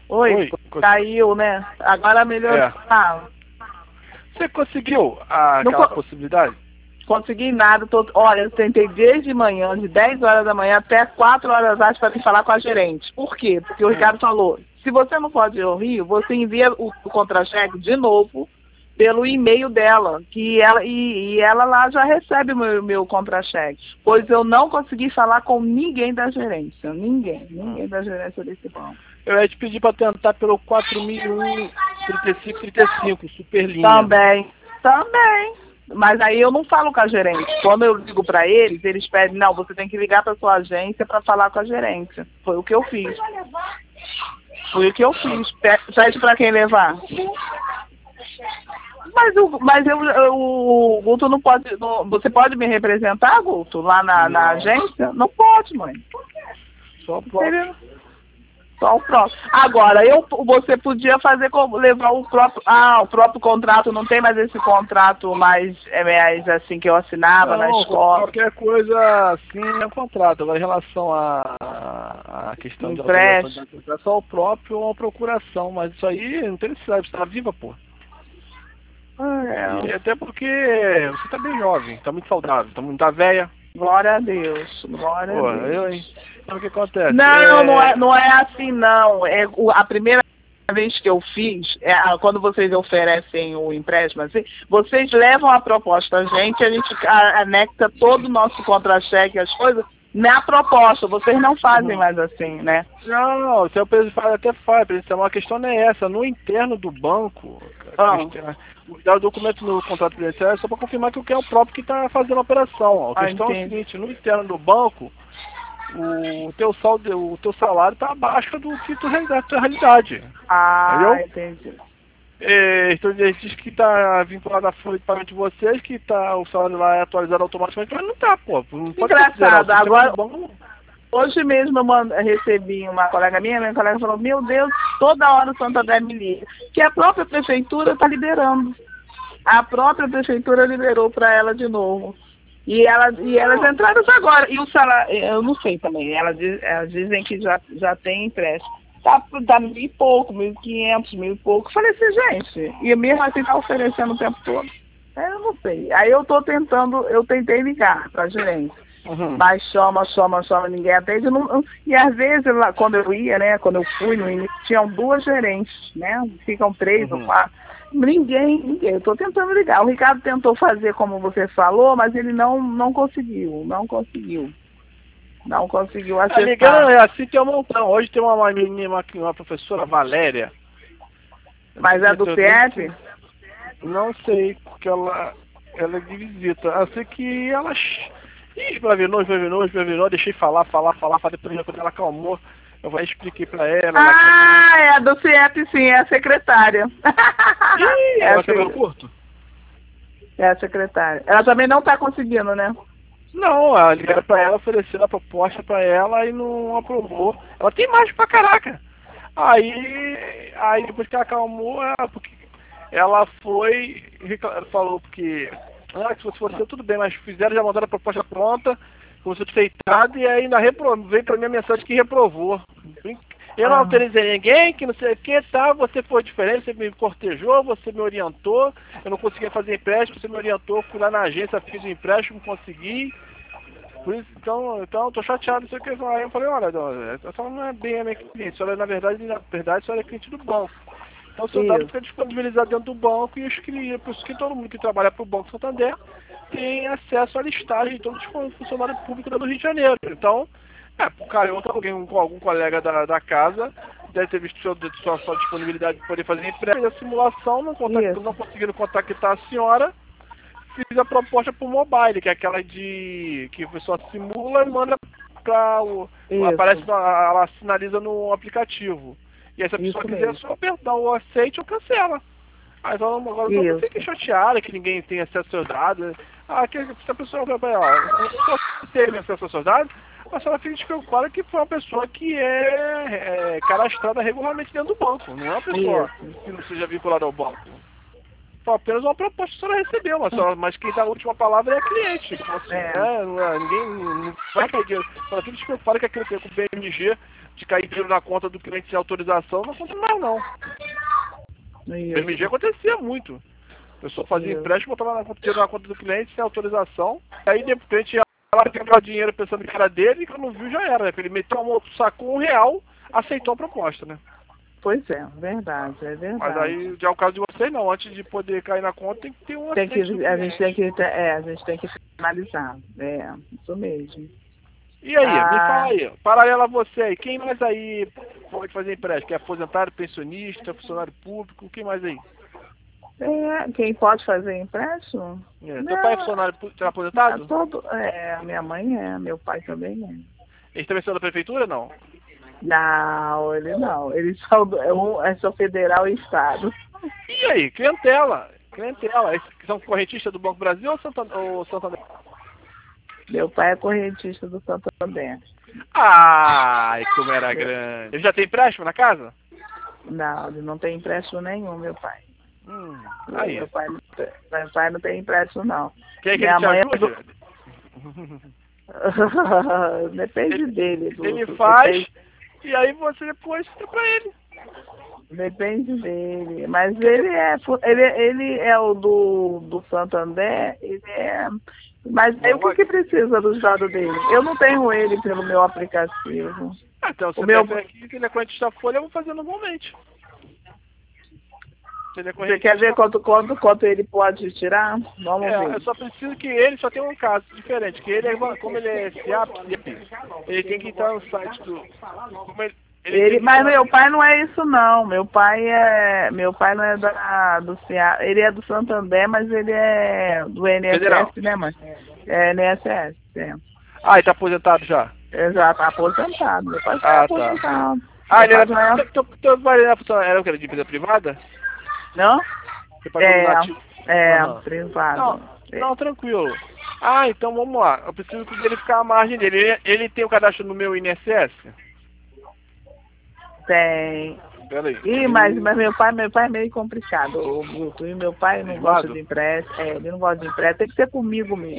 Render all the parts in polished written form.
Oi, caiu, né? Agora melhorou. É. Você conseguiu aquela possibilidade? Consegui nada. Olha, eu tentei desde manhã, de 10 horas da manhã até 4 horas da tarde para vir falar com a gerente. Por quê? Porque o Ricardo falou, se você não pode ir ao Rio, você envia o contra-cheque de novo pelo e-mail dela, que ela, e ela lá já recebe o meu contra-cheque. Pois eu não consegui falar com ninguém da gerência. Ninguém da gerência desse banco. Eu ia te pedir para tentar pelo 4001 3535, Superlinha. Também. Mas aí eu não falo com a gerente. Quando eu ligo para eles, eles pedem, não, você tem que ligar para sua agência para falar com a gerência. Foi o que eu fiz. Pede para quem levar. Mas o Guto não pode. Você pode me representar, Guto, lá na agência? Não pode, mãe. Só pode. Só o próprio. Agora, você podia levar o próprio. O próprio contrato, não tem mais esse contrato mais assim que eu assinava na escola. Qualquer coisa assim é um contrato. Agora, em relação à questão de autorização de contrato, é só o próprio ou a procuração. Mas isso aí não tem necessidade, você está viva, pô. E até porque você tá bem jovem, tá muito saudável, tá muito velha. Glória a Deus. Glória a Deus. Hein? Então o que acontece? Não é assim, não. A primeira vez que eu fiz, quando vocês oferecem o empréstimo, assim, vocês levam a proposta a gente anexa todo o nosso contra-cheque, as coisas, na proposta. Vocês não fazem mais assim, né? Não, o seu preço até faz, uma questão não é essa. No interno do banco, o documento no contrato previdenciário é só para confirmar que é o próprio que está fazendo a operação. A questão é o seguinte, no interno do banco, o teu salário está abaixo do que da tua realidade. Entendeu? Entendi. Então ele diz que está vinculado à folha de pagamento de vocês, que o salário lá é atualizado automaticamente, mas não está, pô. Não pode engraçado, agora... Hoje mesmo eu recebi uma colega minha colega falou, meu Deus, toda hora o Santander me liga, que a própria prefeitura está liberando. A própria prefeitura liberou para ela de novo. E elas entraram agora. E o salário, eu não sei também, elas dizem que já tem empréstimo. Tá 1.000 e pouco, 1.500, 1.000 e pouco. Falei assim, gente, e mesmo assim tá oferecendo o tempo todo. Eu não sei. Aí eu tentei ligar para a gerência. Mas chama, ninguém atende. E às vezes, quando eu ia, né, quando eu fui no início, tinham 2 gerentes, né? Ficam 3 ou 4. Ninguém. Eu estou tentando ligar. O Ricardo tentou fazer como você falou, mas ele não conseguiu. Não conseguiu acertar. Ligando é assim, tem um montão. Hoje tem uma menina, uma professora, Valéria. Mas é do CIEP? Não sei, porque ela é de visita. Eu sei que ela... Explavinou, deixei falar, depois quando ela acalmou, eu expliquei pra ela. É do CIEP sim, é a secretária. Ela cabelo curto? É a secretária. Ela também não tá conseguindo, né? Não, ela ligaram pra ela, ofereceram a proposta pra ela e não aprovou. Ela tem mais pra caraca. Aí depois que ela acalmou, ela foi, falou porque... se fosse você, tudo bem, mas já mandaram a proposta pronta, como se fosse feitado, e ainda veio pra mim a mensagem que reprovou. Eu não autorizei ninguém, que não sei o que, tá, você foi diferente, você me cortejou, você me orientou, eu não conseguia fazer empréstimo, você me orientou, fui lá na agência, fiz o empréstimo, consegui. Por isso, então, tô chateado, não sei o que. Aí eu falei, olha, essa não é bem a minha cliente, na verdade, a senhora é cliente do banco. Então o seu dado fica disponibilizado dentro do banco e por isso que todo mundo que trabalha para o Banco Santander tem acesso à listagem de todos os funcionários públicos do Rio de Janeiro. Então, por carioca, algum colega da casa deve ter visto sua disponibilidade de poder fazer empréstimo, a simulação, não conseguindo contactar a senhora, fiz a proposta por mobile, que é aquela que a pessoa simula e manda para aparece, ela sinaliza no aplicativo. E aí, se a pessoa quiser, só apertar o aceite ou cancela. Aí agora não fique chateada que ninguém tem acesso aos seus dados. Se a pessoa vai não ter acesso aos seus dados, a senhora fica despreocupada que foi uma pessoa que é cadastrada regularmente dentro do banco. Não é uma pessoa que não seja vinculada ao banco. Foi apenas uma proposta que a senhora recebeu, mas quem dá a última palavra é a cliente. Então, assim, ninguém não vai cair dinheiro. Ela fica despreocupada que aquele com o BMG de cair dinheiro na conta do cliente sem autorização, não acontece mais não. No MG acontecia muito. A pessoa fazia empréstimo, botava dinheiro na conta do cliente sem autorização, aí depois o cliente ia lá pegar o dinheiro pensando que era dele, e quando não viu já era, né? Ele meteu a mão, sacou R$1, aceitou a proposta, né? Pois é, verdade, é verdade. Mas aí já é o caso de vocês não, antes de poder cair na conta tem que ter um aceite. A gente tem que finalizar, isso mesmo. E aí, me fala aí, paralelo a você aí, quem mais aí pode fazer empréstimo? Que é aposentado, pensionista, funcionário público, quem mais aí? Quem pode fazer empréstimo? Seu pai é funcionário aposentado? Minha mãe meu pai também é. Eles também são da prefeitura, não? Não, ele não. Eles são federal e estado. E aí, clientela. Esses são correntistas do Banco Brasil ou Santander? Meu pai é correntista do Santander. Ai, como era grande. Ele já tem empréstimo na casa? Não, ele não tem empréstimo nenhum, meu pai. Aí. Meu pai não tem empréstimo, não. Quem é que ele te ajuda? Depende dele. Ele faz e aí você depois fica pra ele. Depende dele. Mas ele é o do Santander, mas aí o que precisa do dado dele? Eu não tenho ele pelo meu aplicativo. Então você deve aqui que ele é correntista Folha, eu vou fazer normalmente. Você quer ver quanto ele pode tirar? Vamos ver. Eu só preciso que ele só tem um caso diferente, que ele, como ele é SIAP, ele tem que entrar no site do... Mas meu pai não é isso não. Meu pai não é do SIAP. Ele é do Santander, mas ele é do INSS, Federal, né, mãe? É INSS, ele tá aposentado já? Exato, tá aposentado. Meu pai tá aposentado. Ele era o que? Era de empresa privada? Não? Privado. Não, tranquilo. Então vamos lá. Eu preciso verificar a margem dele. Ele tem o cadastro no meu INSS? Tem. Peraí. Mas meu pai é meio complicado, o Guto. E meu pai não gosta de empréstimo. Ele não gosta de empréstimo. Tem que ser comigo mesmo.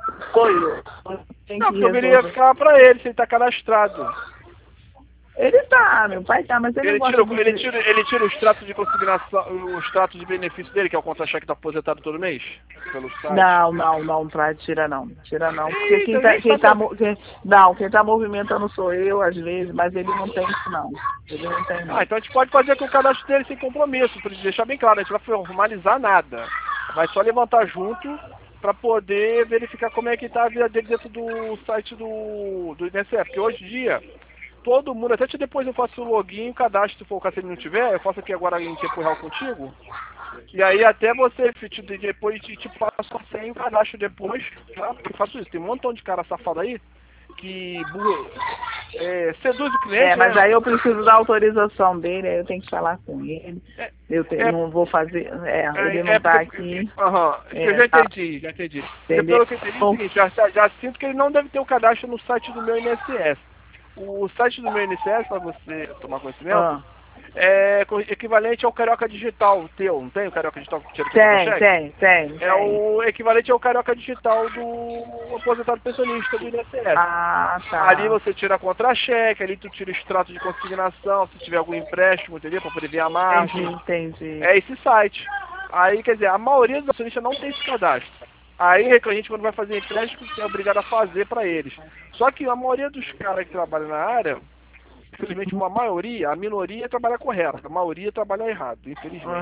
Não, porque eu deveria ficar pra ele, se ele tá cadastrado. Ele tá, meu pai tá, mas ele não gosta ele tira o extrato de consignação, o extrato de benefício dele, que é o contra-cheque do aposentado todo mês? Pelo site? Não, tira não. Porque quem tá movimentando sou eu, às vezes, mas ele não tem isso não. Ele não tem não. Então a gente pode fazer com o cadastro dele sem compromisso, para deixar bem claro, a gente não vai formalizar nada. Vai só levantar junto para poder verificar como é que tá a vida dele dentro do site do INSS, porque hoje em dia todo mundo, até depois eu faço o login, o cadastro, se for o caso, se ele não tiver, eu faço aqui agora em tempo real contigo. E aí até você depois te passo a senha e o cadastro depois, tá? Porque eu faço isso, tem um montão de cara safado aí que seduz o cliente. Mas aí eu preciso da autorização dele, aí eu tenho que falar com ele. Não vou fazer. Ele não tá aqui. Eu já entendi. Pelo que eu entendi é o seguinte, já sinto que ele não deve ter o cadastro no site do meu INSS. O site do meu INSS, para você tomar conhecimento, é equivalente ao Carioca Digital teu, não tem o Carioca Digital que tira Tem. É o equivalente ao Carioca Digital do aposentado pensionista do INSS. Tá. Ali você tira contra-cheque, ali tu tira o extrato de consignação, se tiver algum empréstimo, entendeu? Para poder ver a margem. Entendi. É esse site. Aí, quer dizer, a maioria dos acionistas não tem esse cadastro. Aí a gente, quando vai fazer empréstimo, é obrigado a fazer para eles. Só que a maioria dos caras que trabalham na área, infelizmente a minoria trabalha correto, a maioria trabalha errado, infelizmente.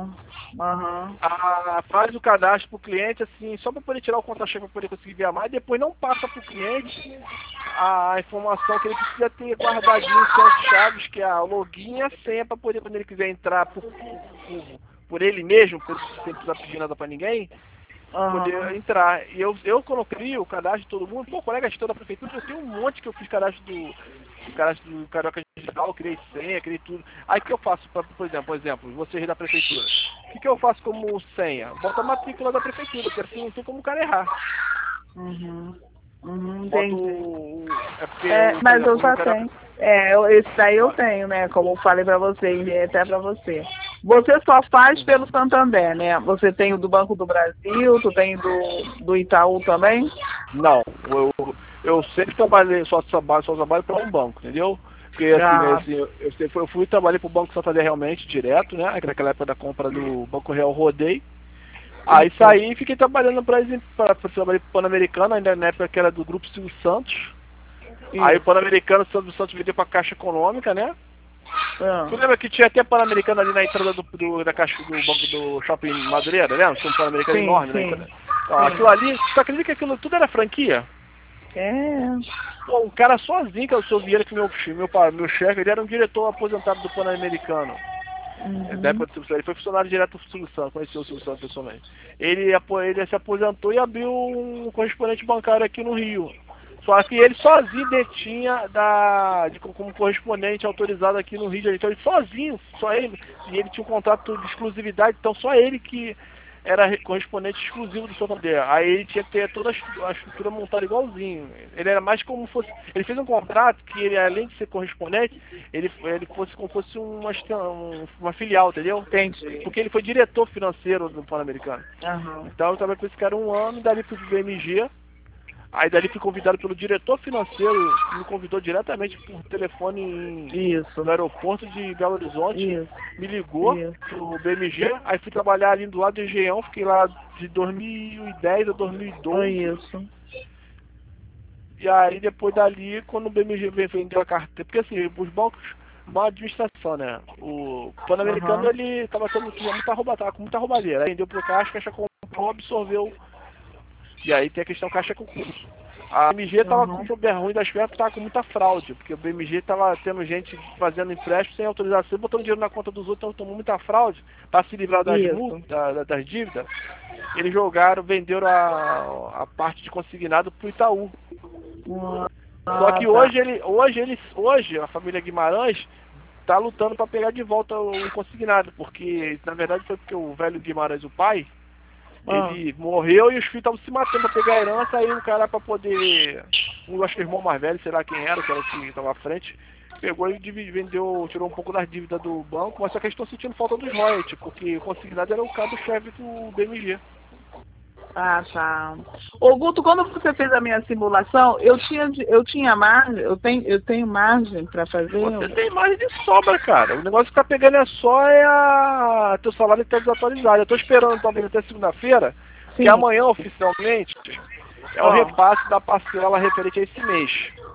Faz o cadastro para o cliente, assim, só para poder tirar o contra-cheque para poder conseguir ver a mais, e depois não passa para o cliente a informação que ele precisa ter guardadinho em suas chaves, que é a login e a senha, para poder, quando ele quiser entrar por ele mesmo, sem precisar pedir nada para ninguém, poder entrar. E eu quando crio o cadastro de todo mundo, colega gestor da prefeitura, eu tenho um monte que eu fiz cadastro do Carioca Digital, criei senha, criei tudo. Aí o que eu faço, por exemplo, vocês da prefeitura, o que eu faço como senha? Bota a matrícula da prefeitura, porque assim não tem como o cara errar. Entendi. Mas eu já tenho. Esse daí eu tenho, né? Como eu falei pra você, e até pra você. Você só faz pelo Santander, né? Você tem o do Banco do Brasil, tu tem do Itaú também? Não, eu sempre trabalhei, só trabalho para um banco, entendeu? Porque assim, eu fui trabalhei pro Banco Santander realmente, direto, né? Naquela época da compra do Banco Real, rodei. Aí saí e fiquei trabalhando para trabalhar pro Pan-Americano, ainda na época que era do Grupo Silvio Santos. Aí o Pan-Americano, o Silvio Santos vendeu pra Caixa Econômica, né? Tu lembra que tinha até Pan-Americano ali na entrada da caixa do banco do Shopping Madureira, né? Tinha um Pan-Americano enorme na entrada. Aquilo ali, tu acredita que aquilo tudo era franquia? Pô, um cara sozinho, que é o seu Vieira, que meu chefe, ele era um diretor aposentado do Pan-Americano. Da época do Silvio Santos, ele foi funcionário direto do Silvio Santos, conheceu o Silvio Santos pessoalmente. Ele se aposentou e abriu um correspondente bancário aqui no Rio. Só que ele sozinho detinha como correspondente autorizado aqui no Rio de Janeiro. Então ele sozinho, só ele. E ele tinha um contrato de exclusividade, então só ele que era correspondente exclusivo do Santander. Aí ele tinha que ter toda a estrutura montada igualzinho. Ele era mais como fosse... Ele fez um contrato que ele, além de ser correspondente, ele fosse como fosse uma filial, entendeu? Entendi. Porque ele foi diretor financeiro do Pan-Americano. Então eu trabalhei com esse cara 1 ano, dali fui pro BMG. Aí dali fui convidado pelo diretor financeiro, que me convidou diretamente por telefone no aeroporto de Belo Horizonte. Me ligou pro BMG, aí fui trabalhar ali do lado do Engenhão, fiquei lá de 2010 a 2012. E aí depois dali, quando o BMG vendeu a carteira, porque assim, os bancos, uma administração, né? O Pan-Americano ele tava com muita roubalheira. Aí vendeu pro Caixa comprou, absorveu. E aí tem a questão caixa com curso. A BMG tava com o problema ruim das pernas, tava com muita fraude, porque o BMG tava tendo gente fazendo empréstimo sem autorização, botando dinheiro na conta dos outros, então tomou muita fraude para se livrar das multas, das dívidas. Eles venderam a parte de consignado pro Itaú. Só que hoje a família Guimarães tá lutando para pegar de volta o consignado, porque na verdade foi porque o velho Guimarães, o pai, ele morreu e os filhos estavam se matando pra pegar a herança, aí o cara pra poder... acho que o irmão mais velho, sei lá quem era, que era o que estava à frente, pegou e vendeu, tirou um pouco das dívidas do banco, mas só que eles estão sentindo falta dos royalties, porque o consignado era o cabo-chefe do BMG. Ô Guto, quando você fez a minha simulação, eu tinha margem, eu tenho margem para fazer? Você tem margem de sobra, cara. O negócio que tá pegando teu salário tá desatualizado. Eu tô esperando talvez até segunda-feira, que amanhã oficialmente é o repasse da parcela referente a esse mês.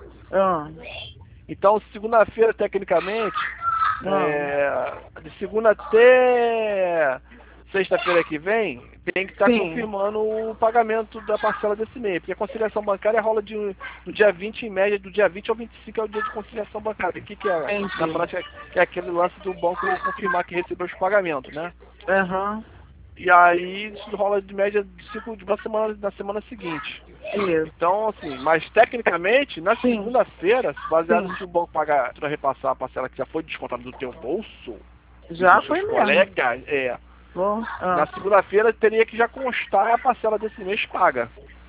Então segunda-feira, tecnicamente, de segunda até sexta-feira que vem, tem que estar confirmando o pagamento da parcela desse mês, porque a conciliação bancária rola do dia 20, em média, do dia 20 ao 25 é o dia de conciliação bancária. O que é? Na prática, é aquele lance do banco confirmar que recebeu os pagamentos, né? E aí isso rola de média de uma semana, na semana seguinte. Então, assim, mas tecnicamente, na segunda-feira, baseado se o banco pagar, para repassar a parcela que já foi descontada do teu bolso, já foi mesmo. Colegas, na segunda-feira teria que já constar a parcela desse mês paga.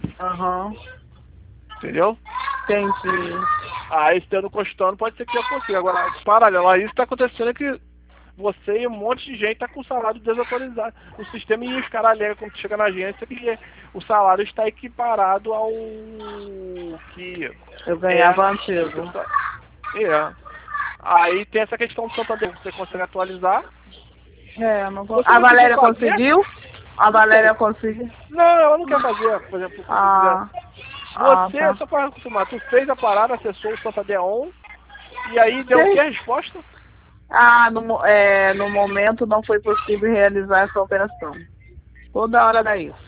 Entendeu? Entendi. Aí, estando constando, pode ser que já consiga. Agora, paralelo a isso, está acontecendo que você e um monte de gente tá com o salário desatualizado no sistema, e os caras alegam quando chega na agência que o salário está equiparado ao que eu ganhava antigo. Aí tem essa questão do Santander, você consegue atualizar. Não vou... A Valéria conseguiu? A Valéria conseguiu? Não, ela não quer fazer, por exemplo. Você, só para confirmar, tu fez a parada, acessou o Santander On, e aí deu o que a resposta? No momento não foi possível realizar essa operação. Toda hora dá isso.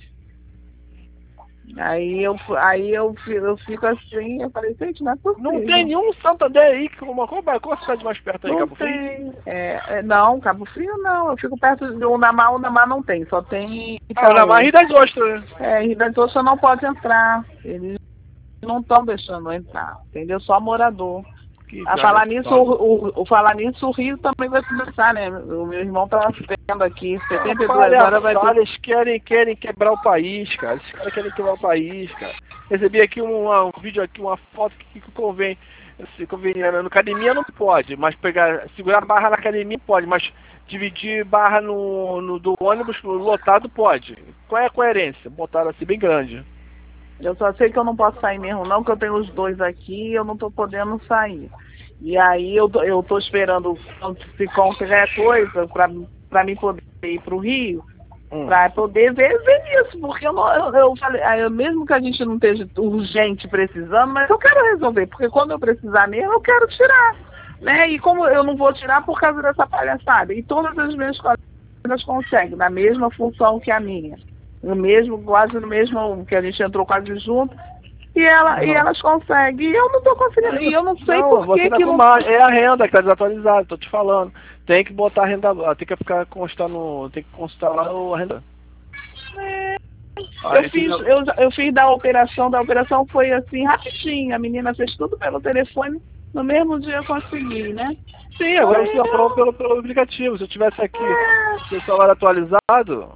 Aí eu fico assim, eu falei, gente, não é possível. Não tem nenhum Santander aí, qual a cidade mais perto aí, não Cabo tem. Frio? Não, Cabo Frio não, eu fico perto de Unamar não tem, só tem... Unamar e Rio das Ostras, né? Rio das Ostras não pode entrar, eles não estão deixando entrar, entendeu? Só morador. Falar nisso, o Rio também vai começar, né? O meu irmão tá vendo aqui, 72 horas vai ter... Eles querem quebrar o país, cara. Esses caras querem quebrar o país, cara. Recebi aqui um vídeo aqui, uma foto que convém. Na academia não pode, mas segurar barra na academia pode, mas dividir barra do ônibus lotado pode. Qual é a coerência? Botaram assim bem grande. Eu só sei que eu não posso sair mesmo não, que eu tenho os dois aqui e eu não tô podendo sair. E aí eu tô esperando se qualquer coisa para mim poder ir para o Rio, para poder ver isso, porque eu falei, mesmo que a gente não esteja urgente precisando, mas eu quero resolver, porque quando eu precisar mesmo, eu quero tirar, né? E como eu não vou tirar por causa dessa palhaçada, e todas as minhas colegas conseguem, na mesma função que a minha, quase no mesmo, que a gente entrou quase junto, e elas conseguem, e eu não tô conseguindo, e eu não sei por que que não... É a renda que tá desatualizada, tô te falando. Tem que botar a renda, tem que tem que constar lá a renda. Eu fiz da operação foi assim, rapidinho, a menina fez tudo pelo telefone, no mesmo dia eu consegui, né? Sim, agora você aprova pelo aplicativo, se eu tivesse aqui seu salário atualizado,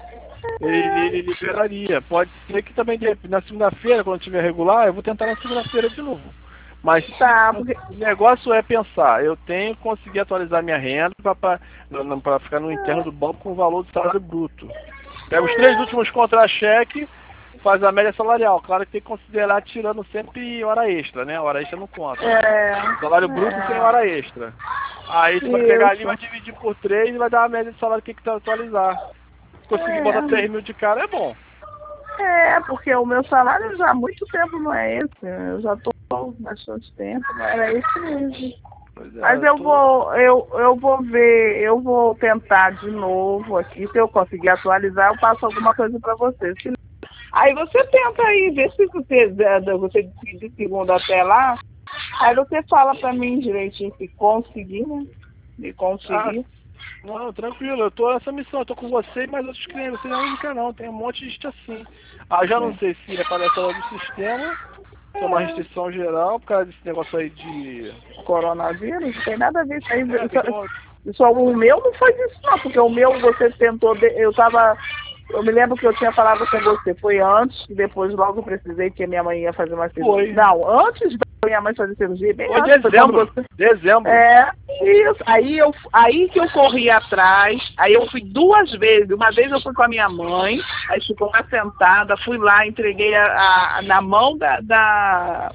ele liberaria. Pode ser que também na segunda-feira, quando tiver regular, eu vou tentar na segunda-feira de novo. Mas o negócio é pensar, eu tenho que conseguir atualizar minha renda para ficar no interno do banco com o valor do salário bruto. Pega os 3 últimos contra-cheque, faz a média salarial. Claro que tem que considerar tirando sempre hora extra, né? Hora extra não conta. Salário bruto sem hora extra. Aí você vai pegar ali, vai dividir por 3 e vai dar a média de salário que tem que atualizar. Se conseguir botar 3 mil de cara, é bom. Porque o meu salário já há muito tempo não é esse. Eu já estou bastante tempo, não era esse mesmo. Mas eu vou ver, eu vou tentar de novo aqui. Se eu conseguir atualizar, eu passo alguma coisa para você. Aí você tenta aí, ver se você de segunda até lá. Aí você fala para mim direitinho se conseguir, né? Se conseguir. Não, tranquilo, eu tô nessa missão, eu tô com você e mais outros clientes, você não é única não, tem um monte de gente assim. Já não sei se é palhaçada do sistema, se é uma restrição geral, por causa desse negócio aí de coronavírus, não tem nada a ver isso aí. O meu não foi disso não, porque o meu você tentou, eu me lembro que eu tinha falado com você, foi antes, e depois logo precisei, porque minha mãe ia fazer uma cirurgia. Não, antes da minha mãe fazer cirurgia, bem foi antes. Dezembro. Isso. Aí que eu corri atrás, aí eu fui 2 vezes. Uma vez eu fui com a minha mãe, aí ficou lá sentada, fui lá, entreguei na mão da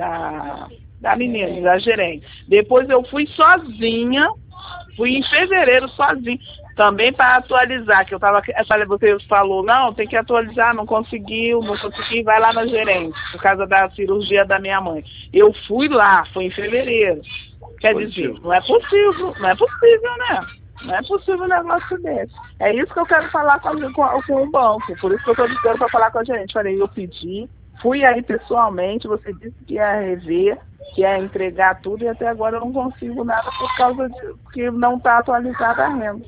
menina, da gerente. Depois eu fui sozinha, fui em fevereiro sozinha, também para atualizar, que você falou, não, tem que atualizar, não consegui, vai lá na gerente, por causa da cirurgia da minha mãe. Eu fui lá, foi em fevereiro. Quer dizer, não é possível, né? Não é possível um negócio desse. É isso que eu quero falar com o banco, por isso que eu estou dizendo para falar com a gerente. Falei, eu pedi, fui aí pessoalmente, você disse que ia rever, que ia entregar tudo, e até agora eu não consigo nada por causa de que não está atualizada a renda.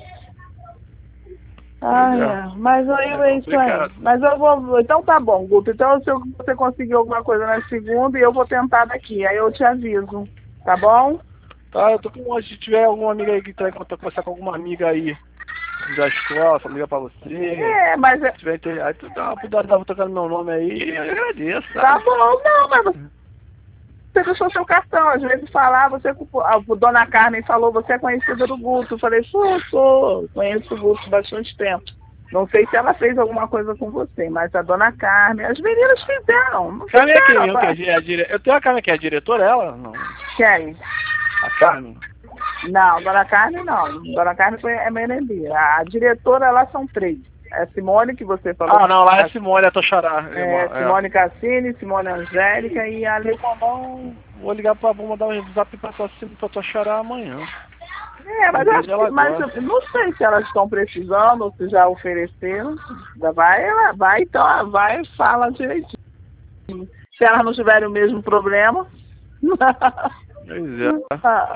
Mas aí é isso aí. Mas eu vou. Então tá bom, Guto. Então se você conseguir alguma coisa na segunda, eu vou tentar daqui. Aí eu te aviso. Tá bom? Tá, eu tô com. Se tiver alguma amiga aí que tá em contato, conversar com alguma amiga aí da escola, liga pra você. Mas. Se tiver aí tu dá tocando meu nome aí, eu agradeço. Tá bom, não, mas você deixou seu cartão, às vezes falar, a Dona Carmen falou, você é conhecida do Guto. Eu falei, conheço o Guto há bastante tempo. Não sei se ela fez alguma coisa com você, mas a Dona Carmen, as meninas fizeram. Carmen é quem? Eu tenho a Carmen que é a diretora, ela? Não. Quem? A Carmen? Não, Dona Carmen não. Dona Carmen é merendeira. A diretora, lá são 3. É Simone, que você falou. Não, lá é Simone, a Toxará. Simone Cassini, Simone Angélica e a Lecomão. Vou ligar vou mandar um zap pra Toxará amanhã. Mas eu não sei se elas estão precisando ou se já ofereceram. Vai, então, vai e fala direitinho. Se elas não tiverem o mesmo problema.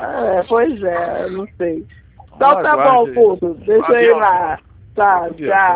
Pois é, não sei. Então tá bom, Guto. Deixa eu ir lá. Tá, tchau.